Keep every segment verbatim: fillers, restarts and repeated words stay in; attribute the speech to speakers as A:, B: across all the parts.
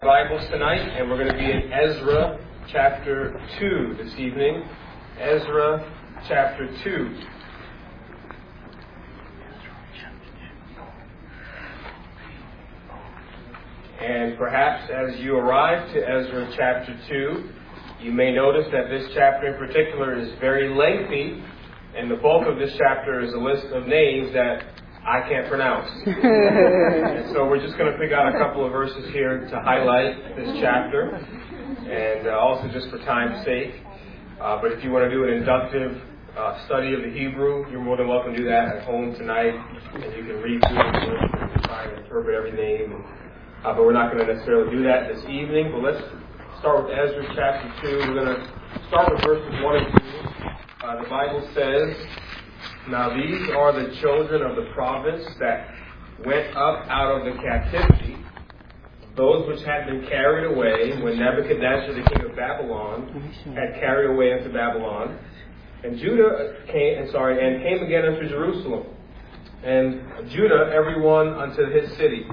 A: Bibles tonight, and we're going to be in Ezra chapter two this evening. Ezra chapter two. And perhaps as you arrive to Ezra chapter two, you may notice that this chapter in particular is very lengthy, and the bulk of this chapter is a list of names that I can't pronounce. And so we're just going to pick out a couple of verses here to highlight this chapter, and uh, also just for time's sake. Uh, but if you want to do an inductive uh, study of the Hebrew, you're more than welcome to do that at home tonight, and you can read through it and try and interpret every name. And, uh, but we're not going to necessarily do that this evening. But let's start with Ezra chapter two. We're going to start with verses one and two. Uh, the Bible says, "Now these are the children of the province that went up out of the captivity, those which had been carried away when Nebuchadnezzar the king of Babylon had carried away into Babylon. And Judah came, and sorry, and came again unto Jerusalem, and Judah everyone unto his city,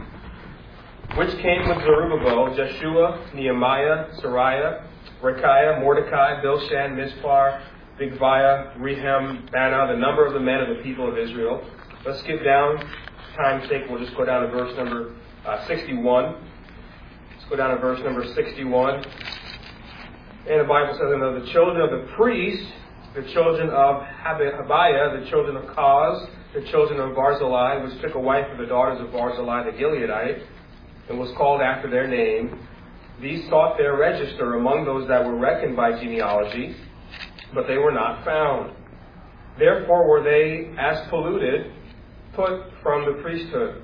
A: which came with Zerubbabel, Jeshua, Nehemiah, Sariah, Rechiah, Mordecai, Bilshan, Mispar, Bigvai, Rehem, Bana, the number of the men of the people of Israel." Let's skip down. For time's sake, we'll just go down to verse number uh, sixty-one. Let's go down to verse number sixty-one. And the Bible says, "And of the children of the priests, the children of Habiah, the children of Koz, the children of Barzillai, which took a wife of the daughters of Barzillai the Gileadite, and was called after their name, these sought their register among those that were reckoned by genealogy, but they were not found. Therefore were they, as polluted, put from the priesthood.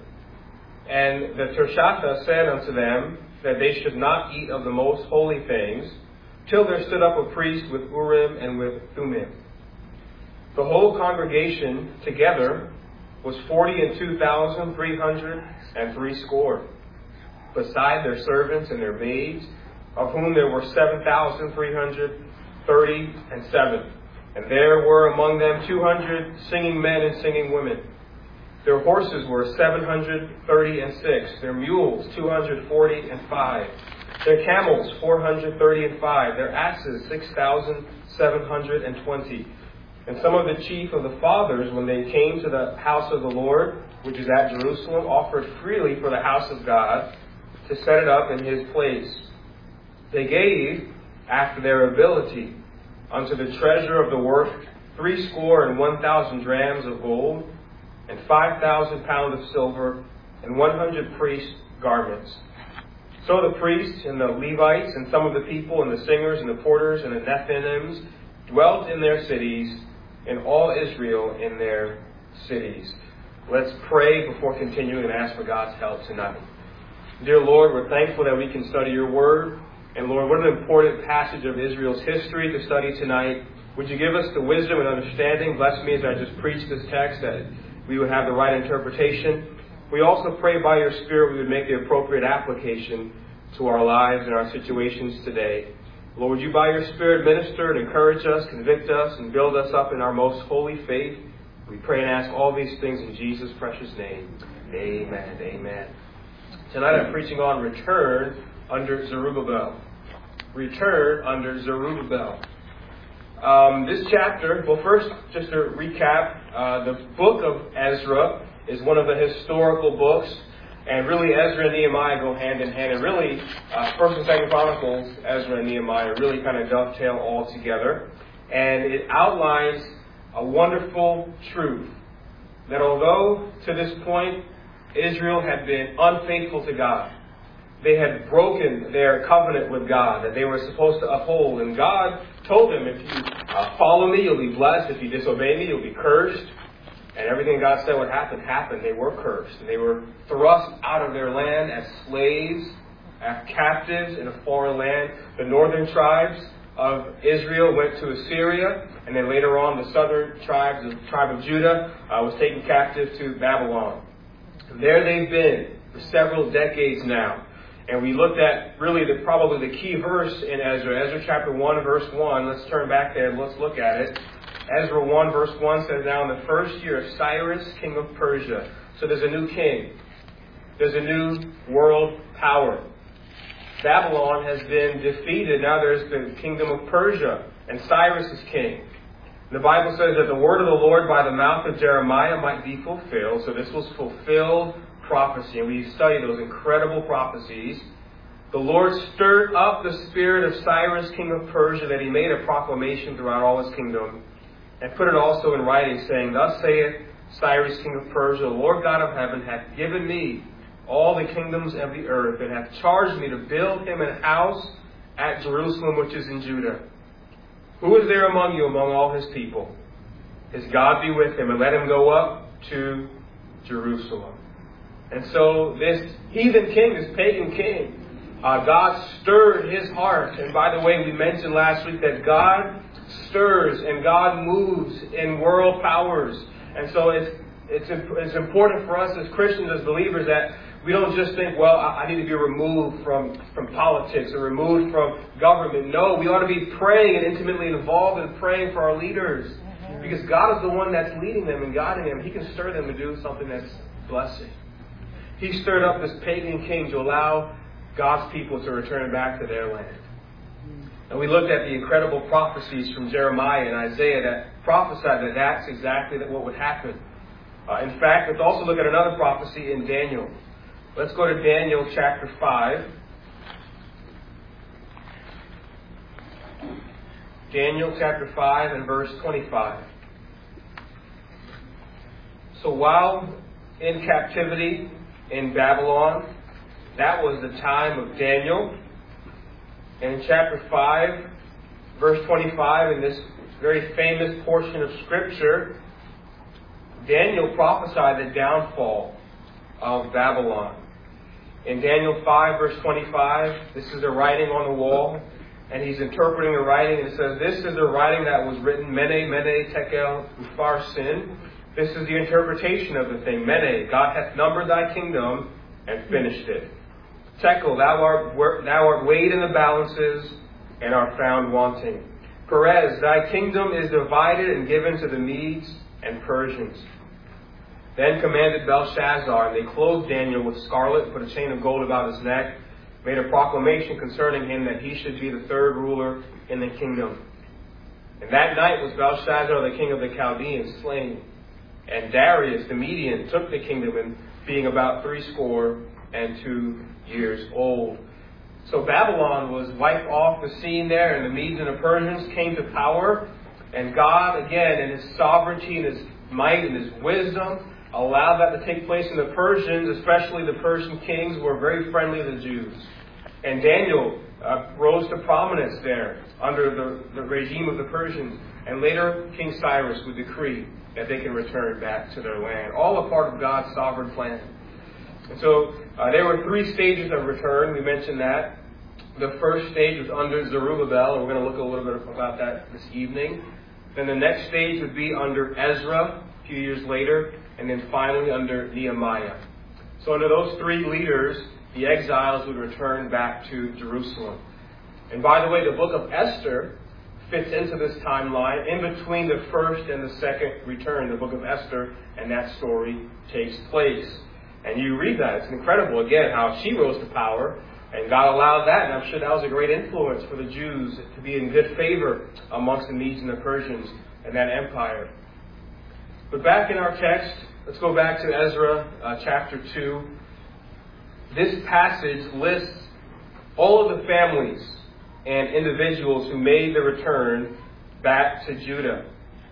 A: And the Tirshatha said unto them that they should not eat of the most holy things, till there stood up a priest with Urim and with Thummim. The whole congregation together was forty and two thousand three hundred and three score, beside their servants and their maids, of whom there were seven thousand three hundred thirty and seven. And there were among them two hundred singing men and singing women. Their horses were seven hundred thirty and six. Their mules two hundred forty and five. Their camels four hundred thirty and five. Their asses six thousand seven hundred and twenty. And some of the chief of the fathers, when they came to the house of the Lord, which is at Jerusalem, offered freely for the house of God to set it up in his place. They gave, after their ability, unto the treasure of the work three score and one thousand drams of gold, and five thousand pounds of silver, and one hundred priest garments. So the priests and the Levites and some of the people and the singers and the porters and the Nethinims dwelt in their cities, and all Israel in their cities." Let's pray before continuing and ask for God's help tonight. Dear Lord, we're thankful that we can study your word. And Lord, what an important passage of Israel's history to study tonight. Would you give us the wisdom and understanding? Bless me as I just preach this text, that we would have the right interpretation. We also pray by your Spirit we would make the appropriate application to our lives and our situations today. Lord, would you by your Spirit minister and encourage us, convict us, and build us up in our most holy faith? We pray and ask all these things in Jesus' precious name. Amen. Amen. Tonight I'm preaching on return under Zerubbabel. Return under Zerubbabel. Um, this chapter, well, first, just to recap, uh, the book of Ezra is one of the historical books, and really Ezra and Nehemiah go hand in hand, and really uh, First and Second Chronicles, Ezra and Nehemiah really kind of dovetail all together, and it outlines a wonderful truth that although to this point Israel had been unfaithful to God, they had broken their covenant with God that they were supposed to uphold. And God told them, if you uh, follow me, you'll be blessed. If you disobey me, you'll be cursed. And everything God said would happen, happened. They were cursed. And they were thrust out of their land as slaves, as captives in a foreign land. The northern tribes of Israel went to Assyria. And then later on, the southern tribes, the tribe of Judah, uh, was taken captive to Babylon. And there they've been for several decades now. And we looked at really the probably the key verse in Ezra, Ezra chapter one, verse one. Let's turn back there and let's look at it. Ezra one, verse one says, "Now in the first year of Cyrus, king of Persia." So there's a new king. There's a new world power. Babylon has been defeated. Now there's the kingdom of Persia, and Cyrus is king. The Bible says that the word of the Lord by the mouth of Jeremiah might be fulfilled. So this was fulfilled prophecy, and we study those incredible prophecies. The Lord stirred up the spirit of Cyrus, king of Persia, that he made a proclamation throughout all his kingdom, and put it also in writing, saying, Thus saith Cyrus, king of Persia, the Lord God of heaven hath given me all the kingdoms of the earth, and hath charged me to build him an house at Jerusalem, which is in Judah. Who is there among you, among all his people? His God be with him, and let him go up to Jerusalem. And so this heathen king, this pagan king, uh, God stirred his heart. And by the way, we mentioned last week that God stirs and God moves in world powers. And so it's, it's, it's important for us as Christians, as believers, that we don't just think, well, I need to be removed from, from politics or removed from government. No, we ought to be praying and intimately involved in praying for our leaders. Because God is the one that's leading them and guiding them. He can stir them to do something that's blessing. He stirred up this pagan king to allow God's people to return back to their land. And we looked at the incredible prophecies from Jeremiah and Isaiah that prophesied that that's exactly what would happen. Uh, in fact, let's also look at another prophecy in Daniel. Let's go to Daniel chapter five. Daniel chapter five and verse twenty-five. So while in captivity in Babylon, that was the time of Daniel. And in chapter five, verse twenty-five, in this very famous portion of Scripture, Daniel prophesied the downfall of Babylon. In Daniel five, verse twenty-five, this is the writing on the wall, and he's interpreting the writing, and it says, This is the writing that was written, Mene, Mene, Tekel, Upharsin. This is the interpretation of the thing. Mene, God hath numbered thy kingdom and finished it. Tekel, thou art, thou art weighed in the balances and art found wanting. Perez, thy kingdom is divided and given to the Medes and Persians. Then commanded Belshazzar, and they clothed Daniel with scarlet, put a chain of gold about his neck, made a proclamation concerning him that he should be the third ruler in the kingdom. And that night was Belshazzar, the king of the Chaldeans, slain. And Darius, the Median, took the kingdom, and being about threescore and two years old. So Babylon was wiped off the scene there, and the Medes and the Persians came to power. And God, again, in His sovereignty and His might and His wisdom, allowed that to take place in the Persians, especially the Persian kings were very friendly to the Jews. And Daniel uh, rose to prominence there under the, the regime of the Persians. And later, King Cyrus would decree that they can return back to their land. All a part of God's sovereign plan. And so uh, there were three stages of return. We mentioned that. The first stage was under Zerubbabel, and we're going to look a little bit about that this evening. Then the next stage would be under Ezra a few years later, and then finally under Nehemiah. So under those three leaders, the exiles would return back to Jerusalem. And by the way, the book of Esther fits into this timeline in between the first and the second return. The book of Esther and that story takes place. And you read that. It's incredible, again, how she rose to power. And God allowed that. And I'm sure that was a great influence for the Jews to be in good favor amongst the Medes and the Persians and that empire. But back in our text, let's go back to Ezra uh, chapter two. This passage lists all of the families and individuals who made the return back to Judah.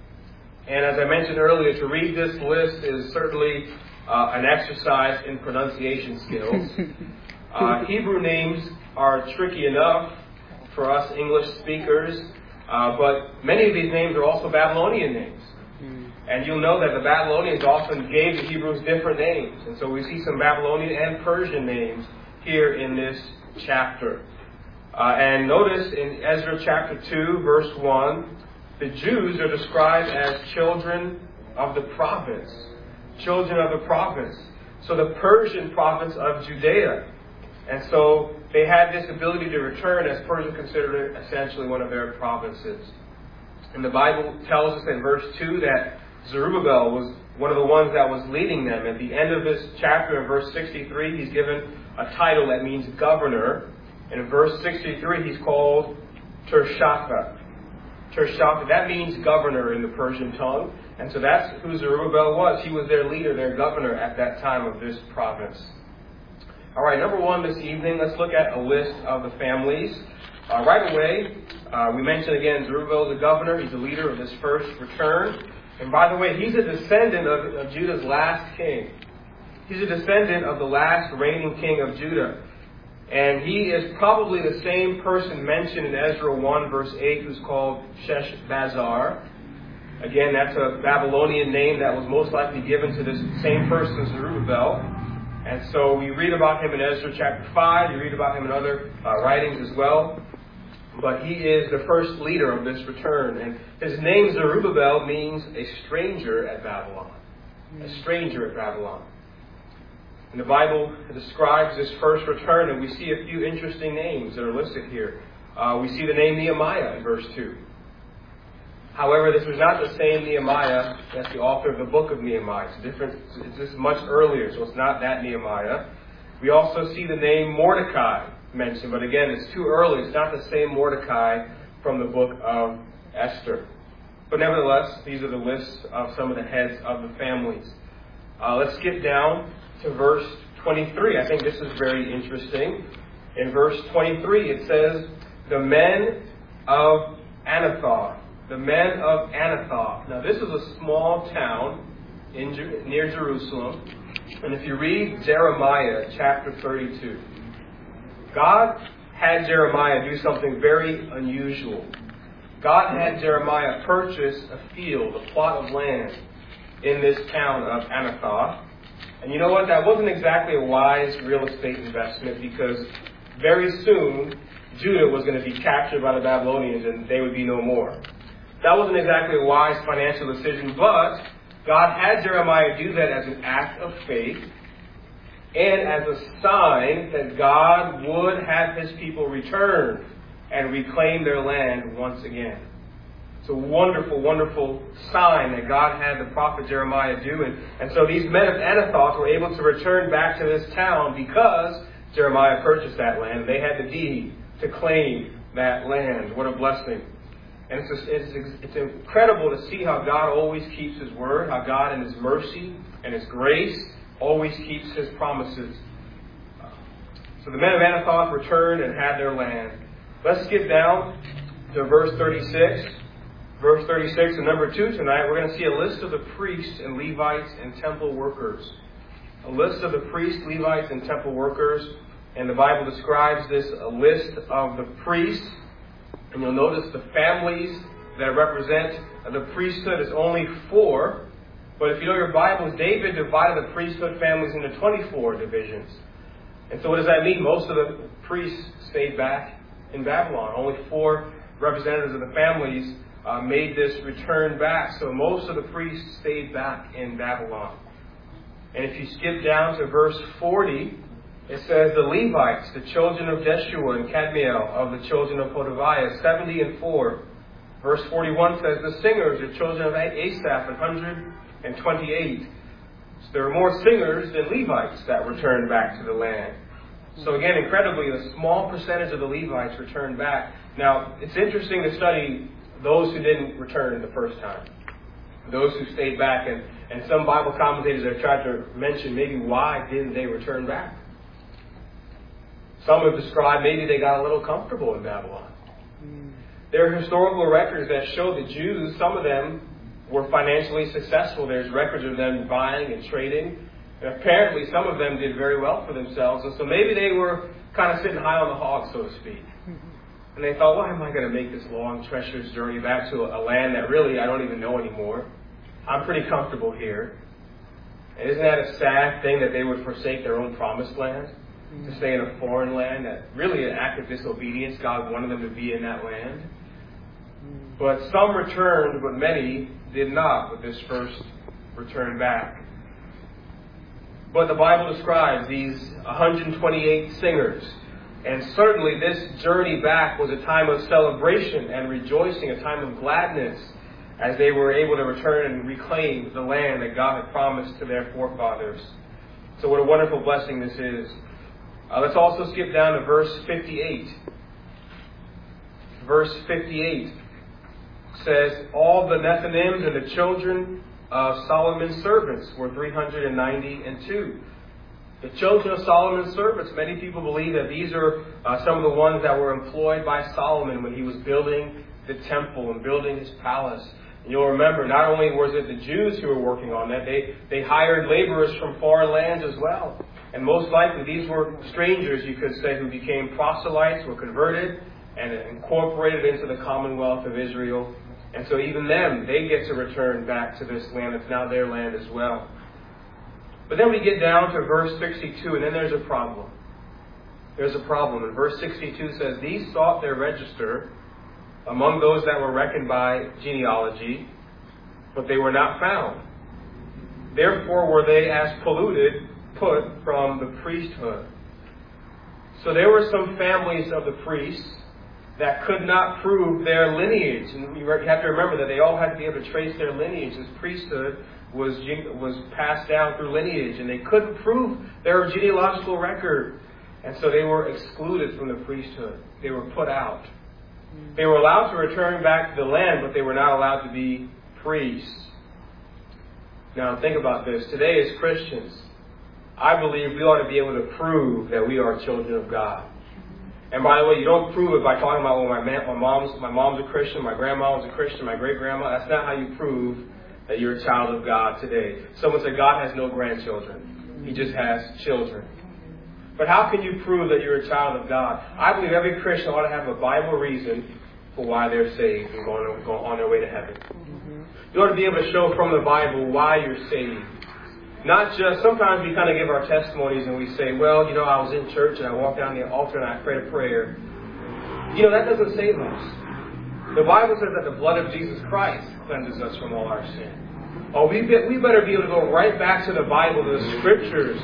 A: And as I mentioned earlier, to read this list is certainly uh, an exercise in pronunciation skills. Uh, Hebrew names are tricky enough for us English speakers, uh, but many of these names are also Babylonian names. And you'll know that the Babylonians often gave the Hebrews different names. And so we see some Babylonian and Persian names here in this chapter. Uh, and notice in Ezra chapter two, verse one, the Jews are described as children of the province. Children of the province. So the Persian province of Judea. And so they had this ability to return, as Persia considered it essentially one of their provinces. And the Bible tells us in verse two that Zerubbabel was one of the ones that was leading them. At the end of this chapter, in verse sixty-three, he's given a title that means governor. And in verse sixty-three, he's called Tirshatha. Tirshatha, that means governor in the Persian tongue. And so that's who Zerubbabel was. He was their leader, their governor at that time of this province. All right, number one this evening, let's look at a list of the families. Uh, right away, uh, we mentioned again, Zerubbabel is the governor. He's the leader of this first return. And by the way, he's a descendant of, of Judah's last king. He's a descendant of the last reigning king of Judah. And he is probably the same person mentioned in Ezra one, verse eight, who's called Sheshbazzar. Again, that's a Babylonian name that was most likely given to this same person, Zerubbabel. And so we read about him in Ezra chapter five. You read about him in other uh, writings as well. But he is the first leader of this return. And his name, Zerubbabel, means a stranger at Babylon. A stranger at Babylon. And the Bible describes this first return, and we see a few interesting names that are listed here. Uh, we see the name Nehemiah in verse two. However, this was not the same Nehemiah that's the author of the book of Nehemiah. It's different. It's just much earlier, so it's not that Nehemiah. We also see the name Mordecai mentioned, but again, it's too early. It's not the same Mordecai from the book of Esther. But nevertheless, these are the lists of some of the heads of the families. Uh, let's skip down to verse twenty-three. I think this is very interesting. In verse twenty-three, it says, the men of Anathoth. The men of Anathoth. Now, this is a small town in near Jerusalem. And if you read Jeremiah chapter thirty-two, God had Jeremiah do something very unusual. God had Jeremiah purchase a field, a plot of land in this town of Anathoth. And you know what? That wasn't exactly a wise real estate investment, because very soon Judah was going to be captured by the Babylonians and they would be no more. That wasn't exactly a wise financial decision, but God had Jeremiah do that as an act of faith and as a sign that God would have his people return and reclaim their land once again. It's a wonderful, wonderful sign that God had the prophet Jeremiah do. And, and so these men of Anathoth were able to return back to this town because Jeremiah purchased that land. They had the deed to claim that land. What a blessing. And it's, just, it's, it's incredible to see how God always keeps his word, how God in his mercy and his grace always keeps his promises. So the men of Anathoth returned and had their land. Let's skip down to verse thirty-six. Verse thirty-six and number two tonight, we're going to see a list of the priests and Levites and temple workers. A list of the priests, Levites, and temple workers. And the Bible describes this, a list of the priests. And you'll notice the families that represent the priesthood is only four. But if you know your Bibles, David divided the priesthood families into twenty-four divisions. And so what does that mean? Most of the priests stayed back in Babylon. Only four representatives of the families uh, made this return back. So most of the priests stayed back in Babylon. And if you skip down to verse forty, it says, the Levites, the children of Jeshua and Kadmiel, of the children of Hodaviah, seventy and four. Verse forty-one says, the singers, the children of Asaph, one hundred twenty-eight. So there are more singers than Levites that returned back to the land. So again, incredibly, a small percentage of the Levites returned back. Now, it's interesting to study those who didn't return the first time. Those who stayed back. And, and some Bible commentators have tried to mention maybe why didn't they return back. Some have described maybe they got a little comfortable in Babylon. Mm. There are historical records that show the Jews, some of them were financially successful. There's records of them buying and trading. And apparently some of them did very well for themselves. And so maybe they were kind of sitting high on the hog, so to speak. Mm-hmm. And they thought, why am I going to make this long, treacherous journey back to a, a land that really I don't even know anymore? I'm pretty comfortable here. And isn't that a sad thing that they would forsake their own promised land? To stay in a foreign land, that really an act of disobedience. God wanted them to be in that land. But some returned, but many did not with this first return back. But the Bible describes these one hundred twenty-eight singers. And certainly this journey back was a time of celebration and rejoicing, a time of gladness, as they were able to return and reclaim the land that God had promised to their forefathers. So what a wonderful blessing this is. Uh, let's also skip down to verse fifty-eight. Verse fifty-eight says, all the Nethinims and the children of Solomon's servants were three hundred ninety and two. The children of Solomon's servants, many people believe that these are uh, some of the ones that were employed by Solomon when he was building the temple and building his palace. And you'll remember, not only was it the Jews who were working on that, they, they hired laborers from foreign lands as well. And most likely these were strangers, you could say, who became proselytes, were converted, and incorporated into the Commonwealth of Israel. And so even them, they get to return back to this land. It's now their land as well. But then we get down to verse sixty-two, and then there's a problem. There's a problem. And verse sixty-two says, these sought their register among those that were reckoned by genealogy, but they were not found. Therefore were they as polluted, put from the priesthood. So there were some families of the priests that could not prove their lineage. And you have to remember that they all had to be able to trace their lineage. This priesthood was was passed down through lineage, and they couldn't prove their genealogical record. And so they were excluded from the priesthood. They were put out. They were allowed to return back to the land, but they were not allowed to be priests. Now think about this. Today as Christians, I believe we ought to be able to prove that we are children of God. And by the way, you don't prove it by talking about, well, my, man, my mom's my mom's a Christian, my grandma was a Christian, my great-grandma. That's not how you prove that you're a child of God today. Someone said God has no grandchildren. He just has children. But how can you prove that you're a child of God? I believe every Christian ought to have a Bible reason for why they're saved and going, going on their way to heaven. You ought to be able to show from the Bible why you're saved. Not just, sometimes we kind of give our testimonies and we say, well, you know, I was in church and I walked down the altar and I prayed a prayer. You know, that doesn't save us. The Bible says that the blood of Jesus Christ cleanses us from all our sin. Oh, we, be, we better be able to go right back to the Bible, to the Scriptures,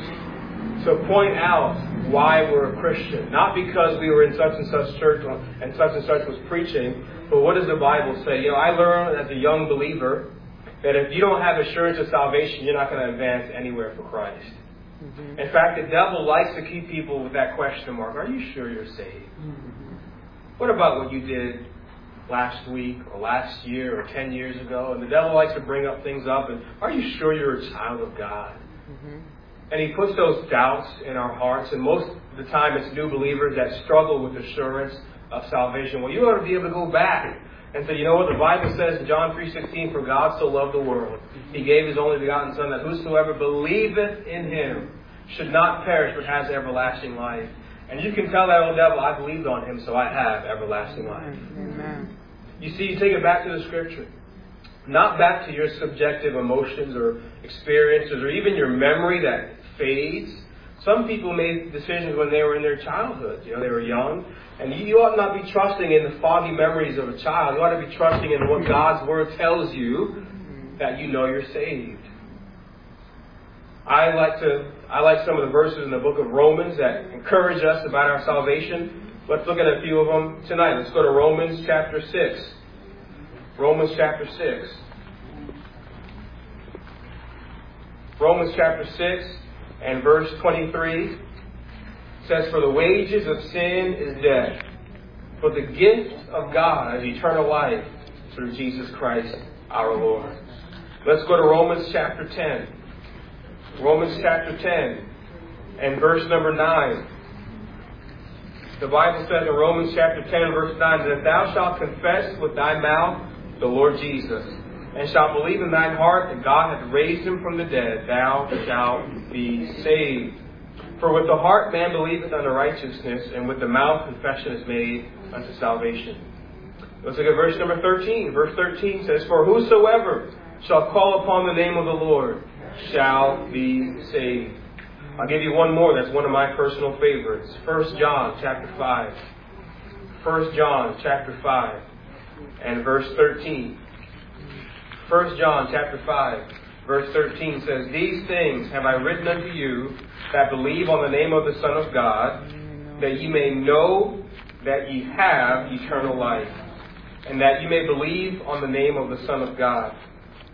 A: to point out why we're a Christian. Not because we were in such and such church and such and such was preaching, but what does the Bible say? You know, I learned as a young believer that if you don't have assurance of salvation, you're not going to advance anywhere for Christ. Mm-hmm. In fact, the devil likes to keep people with that question mark. Are you sure you're saved? Mm-hmm. What about what you did last week or last year or ten years ago? And the devil likes to bring up things up. And are you sure you're a child of God? Mm-hmm. And he puts those doubts in our hearts. And most of the time it's new believers that struggle with assurance of salvation. Well, you ought to be able to go back and say, you know what the Bible says in John three sixteen, for God so loved the world, He gave His only begotten Son, that whosoever believeth in Him should not perish but has everlasting life. And you can tell that old devil, I believed on Him, so I have everlasting life. Amen. You see, you take it back to the Scripture. Not back to your subjective emotions or experiences or even your memory that fades. Some people made decisions when they were in their childhood. You know, they were young. And you ought not be trusting in the foggy memories of a child. You ought to be trusting in what God's Word tells you, that you know you're saved. I like to I like some of the verses in the book of Romans that encourage us about our salvation. Let's look at a few of them tonight. Let's go to Romans chapter six. Romans chapter six. Romans chapter six and verse twenty-three says, for the wages of sin is death, but the gift of God is eternal life through Jesus Christ our Lord. Let's go to Romans chapter ten. Romans chapter ten and verse number nine. The Bible says in Romans chapter ten verse nine, that thou shalt confess with thy mouth the Lord Jesus, and shalt believe in thine heart that God hath raised him from the dead, thou shalt be saved. For with the heart man believeth unto righteousness, and with the mouth confession is made unto salvation. Let's look at verse number thirteen. Verse thirteen says, for whosoever shall call upon the name of the Lord shall be saved. I'll give you one more. That's one of my personal favorites. First John chapter five. First John chapter five and verse thirteen. First John chapter five verse thirteen says, these things have I written unto you that believe on the name of the Son of God, that ye may know that ye have eternal life, and that ye may believe on the name of the Son of God.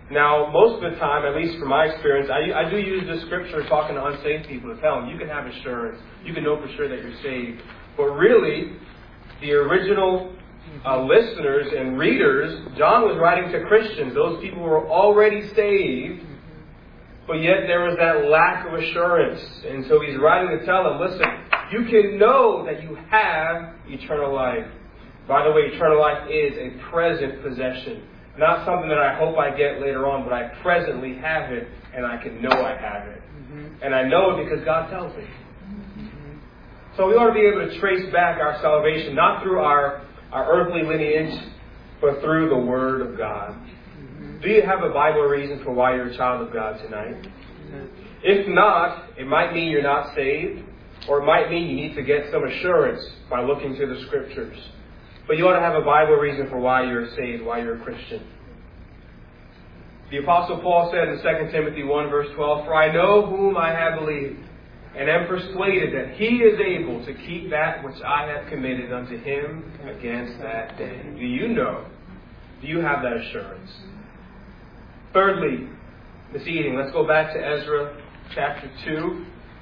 A: Now, most of the time, at least from my experience, I, I do use this scripture talking to unsaved people to tell them you can have assurance. You can know for sure that you're saved. But really, the original uh, listeners and readers, John was writing to Christians, those people who were already saved, but yet there was that lack of assurance. And so he's writing to tell them, listen, you can know that you have eternal life. By the way, eternal life is a present possession. Not something that I hope I get later on, but I presently have it, and I can know I have it. Mm-hmm. And I know it because God tells me. Mm-hmm. So we ought to be able to trace back our salvation, not through our, our earthly lineage, but through the Word of God. Mm-hmm. Do you have a Bible reason for why you're a child of God tonight? Mm-hmm. If not, it might mean you're not saved, or it might mean you need to get some assurance by looking to the Scriptures. But you ought to have a Bible reason for why you're saved, why you're a Christian. The Apostle Paul said in Second Timothy one, verse twelve, "For I know whom I have believed, and am persuaded that he is able to keep that which I have committed unto him against that day." Do you know? Do you have that assurance? Thirdly, this evening, let's go back to Ezra chapter two.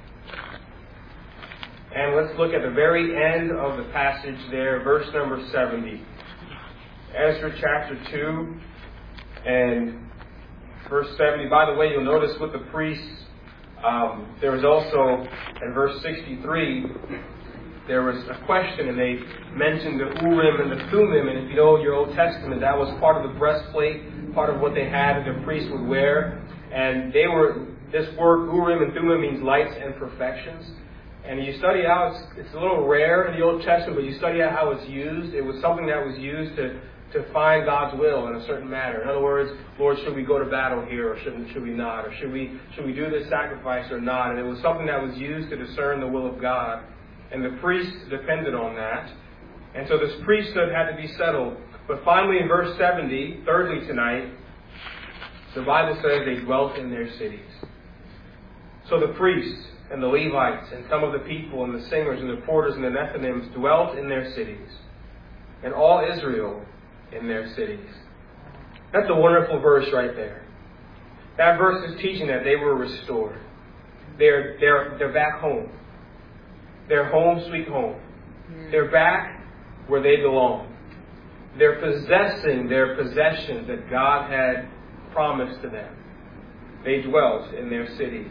A: And let's look at the very end of the passage there, verse number seventy. Ezra chapter two and verse seventy. By the way, you'll notice with the priests, um, there was also, in verse sixty-three, there was a question, and they mentioned the Urim and the Thummim. And if you know your Old Testament, that was part of the breastplate, part of what they had that the priests would wear. And they were, this word Urim and Thummim means lights and perfections. And you study out, it's, it's a little rare in the Old Testament, but you study out how it's used. It was something that was used to, to find God's will in a certain matter. In other words, Lord, should we go to battle here or shouldn't, should we not? Or should we, should we do this sacrifice or not? And it was something that was used to discern the will of God. And the priests depended on that. And so this priesthood had to be settled. But finally in verse seventy, thirdly tonight, the Bible says they dwelt in their cities. So the priests and the Levites and some of the people and the singers and the porters and the Nethinims dwelt in their cities. And all Israel in their cities. That's a wonderful verse right there. That verse is teaching that they were restored. They're, they're, they're back home. They're home sweet home. They're back where they belong. They're possessing their possessions that God had promised to them. They dwelt in their cities.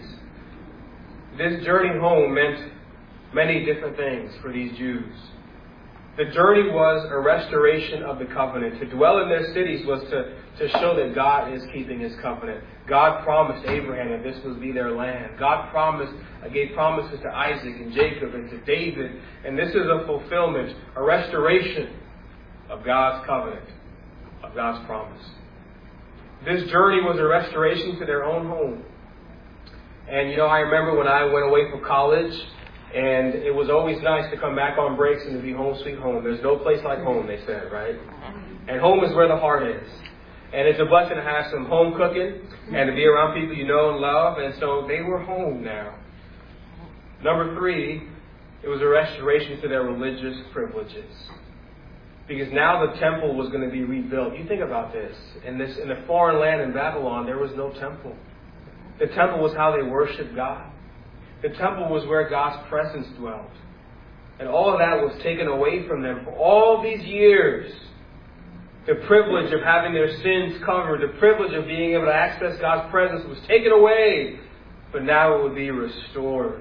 A: This journey home meant many different things for these Jews. The journey was a restoration of the covenant. To dwell in their cities was to, to show that God is keeping His covenant. God promised Abraham that this would be their land. God promised, gave promises to Isaac and Jacob and to David. And this is a fulfillment, a restoration of God's covenant, of God's promise. This journey was a restoration to their own home. And, you know, I remember when I went away for college, and it was always nice to come back on breaks and to be home sweet home. There's no place like home, they said, right? And home is where the heart is. And it's a blessing to have some home cooking and to be around people you know and love. And so they were home now. Number three, it was a restoration to their religious privileges. Because now the temple was going to be rebuilt. You think about this. In this, in the foreign land in Babylon, there was no temple. The temple was how they worshiped God. The temple was where God's presence dwelt. And all of that was taken away from them for all these years. The privilege of having their sins covered, the privilege of being able to access God's presence was taken away. But now it would be restored.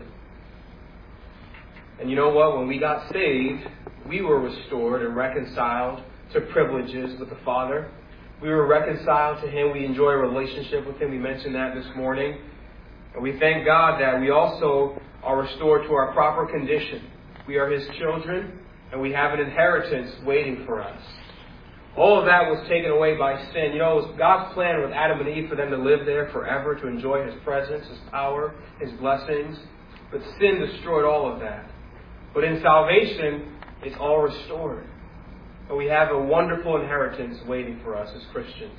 A: And you know what? When we got saved, we were restored and reconciled to privileges with the Father. We were reconciled to Him. We enjoy a relationship with Him. We mentioned that this morning. And we thank God that we also are restored to our proper condition. We are His children, and we have an inheritance waiting for us. All of that was taken away by sin. You know, it was God's plan with Adam and Eve for them to live there forever, to enjoy His presence, His power, His blessings. But sin destroyed all of that. But in salvation, it's all restored. And we have a wonderful inheritance waiting for us as Christians.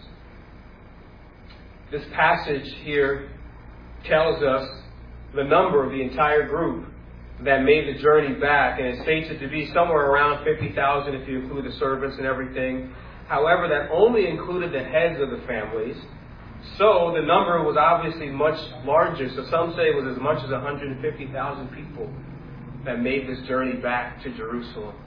A: This passage here tells us the number of the entire group that made the journey back. And it states it to be somewhere around fifty thousand if you include the servants and everything. However, that only included the heads of the families. So the number was obviously much larger. So some say it was as much as one hundred fifty thousand people that made this journey back to Jerusalem.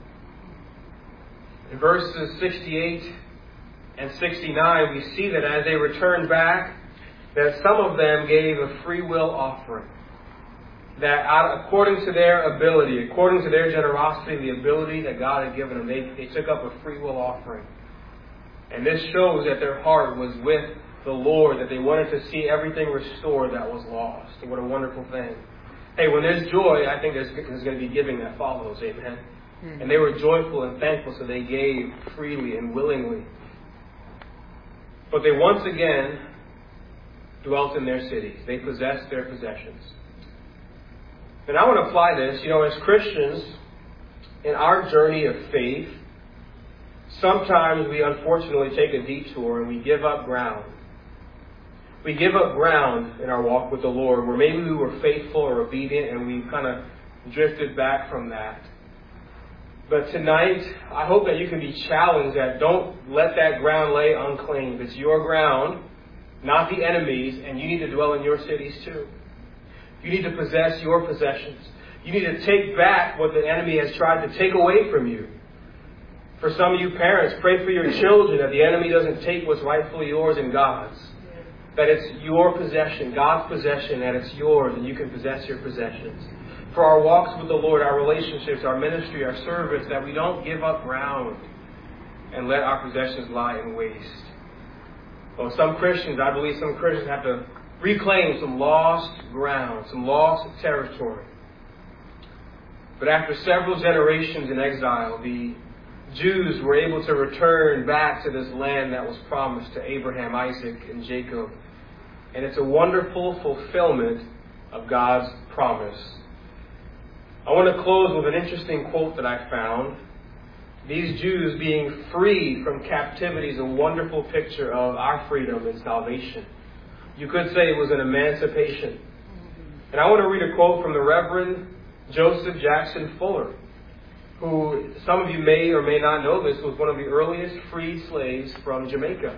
A: In verses sixty-eight and sixty-nine, we see that as they returned back, that some of them gave a free will offering. That out, according to their ability, according to their generosity, the ability that God had given them, they, they took up a free will offering. And this shows that their heart was with the Lord, that they wanted to see everything restored that was lost. And what a wonderful thing. Hey, when there's joy, I think there's, there's going to be giving that follows. Amen. Mm-hmm. And they were joyful and thankful, so they gave freely and willingly. But they once again dwelt in their cities. They possessed their possessions. And I want to apply this, you know, as Christians, in our journey of faith, sometimes we unfortunately take a detour and we give up ground. We give up ground in our walk with the Lord where maybe we were faithful or obedient and we kind of drifted back from that. But tonight, I hope that you can be challenged that don't let that ground lay unclaimed. It's your ground, not the enemy's, and you need to dwell in your cities too. You need to possess your possessions. You need to take back what the enemy has tried to take away from you. For some of you parents, pray for your children that the enemy doesn't take what's rightfully yours and God's. That it's your possession, God's possession, that it's yours and you can possess your possessions. For our walks with the Lord, our relationships, our ministry, our service, that we don't give up ground and let our possessions lie in waste. Well, some Christians, I believe some Christians have to reclaim some lost ground, some lost territory. But after several generations in exile, the Jews were able to return back to this land that was promised to Abraham, Isaac, and Jacob. And it's a wonderful fulfillment of God's promise. I want to close with an interesting quote that I found. These Jews being freed from captivity is a wonderful picture of our freedom and salvation. You could say it was an emancipation. And I want to read a quote from the Reverend Joseph Jackson Fuller, who, some of you may or may not know this, was one of the earliest freed slaves from Jamaica.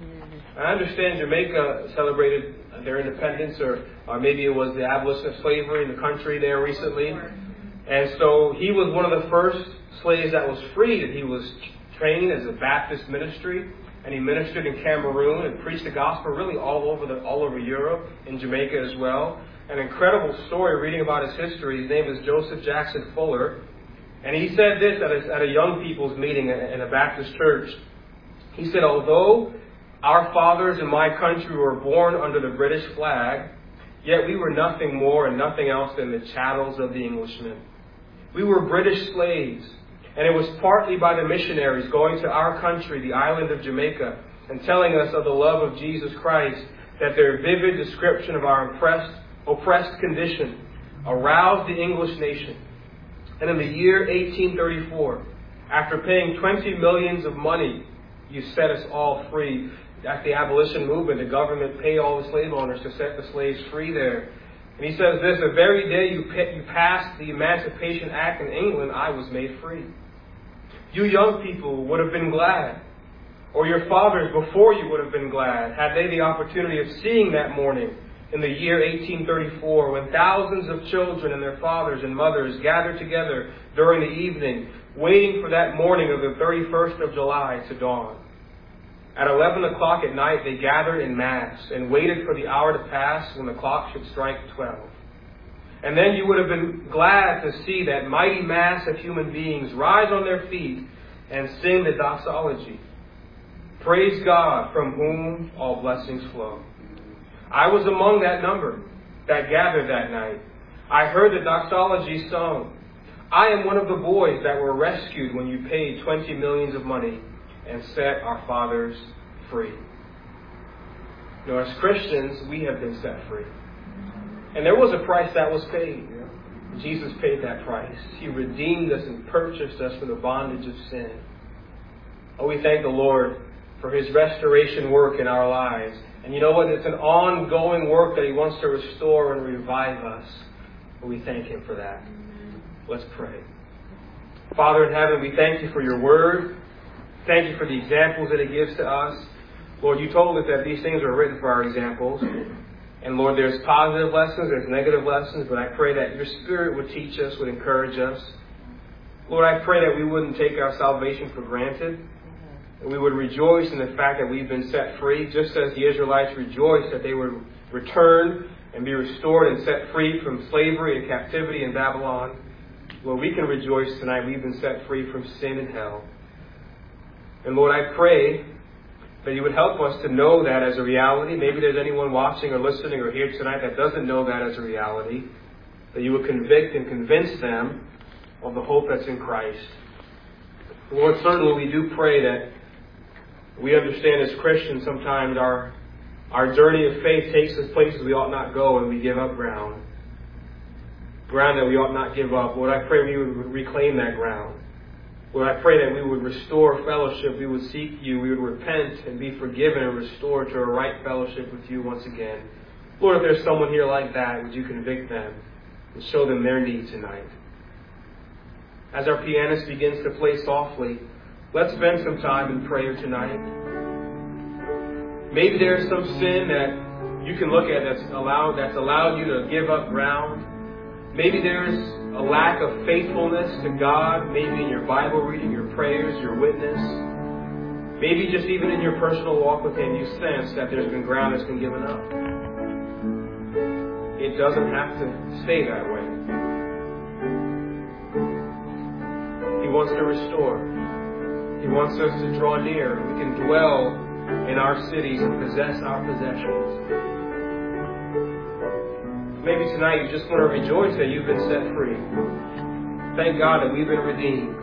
A: I understand Jamaica celebrated their independence, or, or maybe it was the abolition of slavery in the country there recently. And so he was one of the first slaves that was freed. He was trained as a Baptist ministry. And he ministered in Cameroon and preached the gospel really all over the all over Europe, in Jamaica as well. An incredible story reading about his history. His name is Joseph Jackson Fuller. And he said this at a, at a young people's meeting in a Baptist church. He said, although our fathers in my country were born under the British flag, yet we were nothing more and nothing else than the chattels of the Englishmen. We were British slaves. And it was partly by the missionaries going to our country, the island of Jamaica, and telling us of the love of Jesus Christ, that their vivid description of our oppressed, oppressed condition aroused the English nation. And in the year eighteen thirty-four, after paying twenty millions of money, you set us all free. At the abolition movement, the government paid all the slave owners to set the slaves free there. And he says this, the very day you, pa- you passed the Emancipation Act in England, I was made free. You young people would have been glad, or your fathers before you would have been glad, had they the opportunity of seeing that morning in the year eighteen thirty-four, when thousands of children and their fathers and mothers gathered together during the evening, waiting for that morning of the thirty-first of July to dawn. At eleven o'clock at night, they gathered in mass and waited for the hour to pass when the clock should strike twelve. And then you would have been glad to see that mighty mass of human beings rise on their feet and sing the doxology. Praise God, from whom all blessings flow. I was among that number that gathered that night. I heard the doxology sung. I am one of the boys that were rescued when you paid twenty millions of money and set our fathers free. You know, as Christians, we have been set free. And there was a price that was paid. Jesus paid that price. He redeemed us and purchased us from the bondage of sin. Oh, we thank the Lord for His restoration work in our lives. And you know what? It's an ongoing work that He wants to restore and revive us. And we thank Him for that. Let's pray. Father in heaven, we thank You for Your word. Thank You for the examples that it gives to us. Lord, you told us that these things are written for our examples. And Lord, there's positive lessons, there's negative lessons, but I pray that your Spirit would teach us, would encourage us. Lord, I pray that we wouldn't take our salvation for granted. And we would rejoice in the fact that we've been set free, just as the Israelites rejoiced that they would return and be restored and set free from slavery and captivity in Babylon. Lord, we can rejoice tonight we've been set free from sin and hell. And Lord, I pray that you would help us to know that as a reality. Maybe there's anyone watching or listening or here tonight that doesn't know that as a reality. That you would convict and convince them of the hope that's in Christ. Lord, certainly we do pray that we understand as Christians sometimes our, our journey of faith takes us places we ought not go and we give up ground. Ground that we ought not give up. Lord, I pray we would reclaim that ground. Lord, I pray that we would restore fellowship, we would seek you, we would repent and be forgiven and restored to a right fellowship with you once again. Lord, if there's someone here like that, would you convict them and show them their need tonight? As our pianist begins to play softly, let's spend some time in prayer tonight. Maybe there's some sin that you can look at that's allowed, that's allowed you to give up ground. Maybe there's a lack of faithfulness to God, maybe in your Bible reading, your prayers, your witness. Maybe just even in your personal walk with Him, you sense that there's been ground that's been given up. It doesn't have to stay that way. He wants to restore. He wants us to draw near. We can dwell in our cities and possess our possessions. Maybe tonight you just want to rejoice that you've been set free. Thank God that we've been redeemed.